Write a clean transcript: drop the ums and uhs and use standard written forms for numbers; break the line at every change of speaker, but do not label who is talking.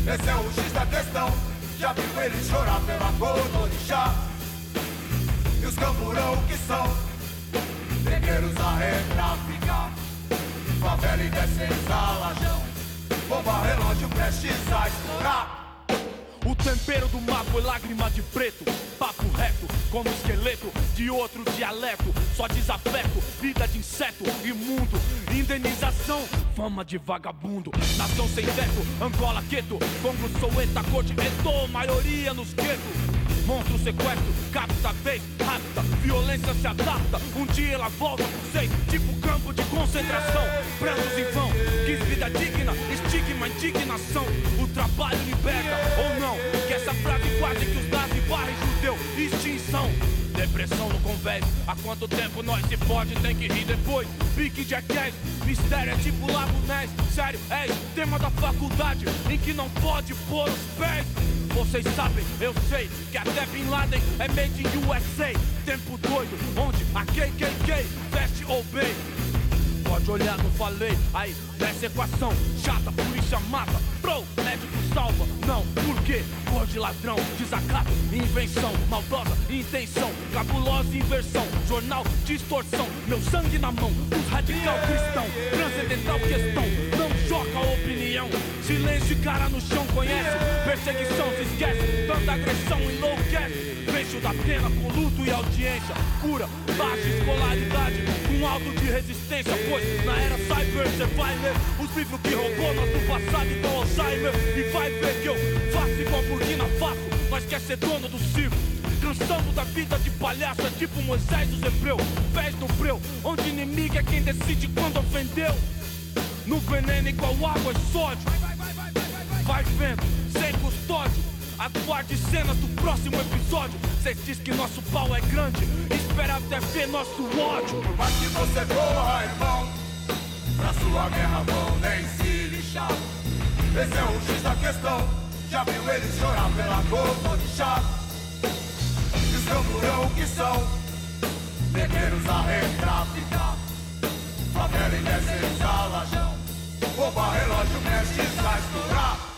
Esse é o X da questão. Já viu ele chorar pela cor do orixá. E os camburão que são negreiros a retraficar. Favela e descens a lajão. Bomba relógio prestes a estourar.
O tempero do mago é lágrima de preto. Papo reto, como esqueleto de outro dialeto. Só desafeto, vida de inseto imundo. Indenização, fama de vagabundo. Nação sem teto, Angola, Queto, Congo, Soweto, Corte, Eto, maioria nos guetos. Monstro, sequestro, capta, vez, rapta. Violência se adapta, um dia ela volta por seis. Tipo campo de concentração, prantos em vão. Quis vida digna, estigma, indignação. O trabalho liberta, ou não. Que essa frase quase que os nazis barrem judeu. Extinção, depressão no convés. Há quanto tempo nós se pode, tem que rir depois. Pique de Jackass, mistério é tipo Lago Ness. Sério, é tema da faculdade em que não pode pôr os pés. Vocês sabem, eu sei, que até Bin Laden é made in USA. Tempo doido, onde a KKK veste ou bem. Pode olhar, não falei, aí nessa equação chata, polícia mata, bro, médico salva. Não, por quê? Cor de ladrão, desacato, invenção, maldosa intenção, cabulosa inversão, jornal, distorção, meu sangue na mão, os radical cristão, transcendental questão, não choca a opinião, silêncio e cara no chão conhece, perseguição se esquece, tanta agressão enlouquece, fecho da pena com luto e audiência, cura, baixa escolaridade, com alto de resistência, pois na era cyber cê vai ler os livros que roubou nosso passado igual Alzheimer, e vai ver que eu faço igual Burkina Faso, nós quer ser dono do circo. Cansando da vida de palhaço, é tipo Moisés dos Hebreus, pés no breu, onde inimigo é quem decide quando ofendeu. No veneno igual água e sódio, vai vendo, sem custódio. Aguarde cenas do próximo episódio. Cê diz que nosso pau é grande, espera até ver nosso ódio.
Por mais que você corra, irmão, pra sua guerra vão nem se lixar. Esse é o X da questão. Já viu eles chorar pela cor do orixá. E os camburão que são negreiros a retraficar. Favela e descens a lajão. Bomba relógio prestes a estourar.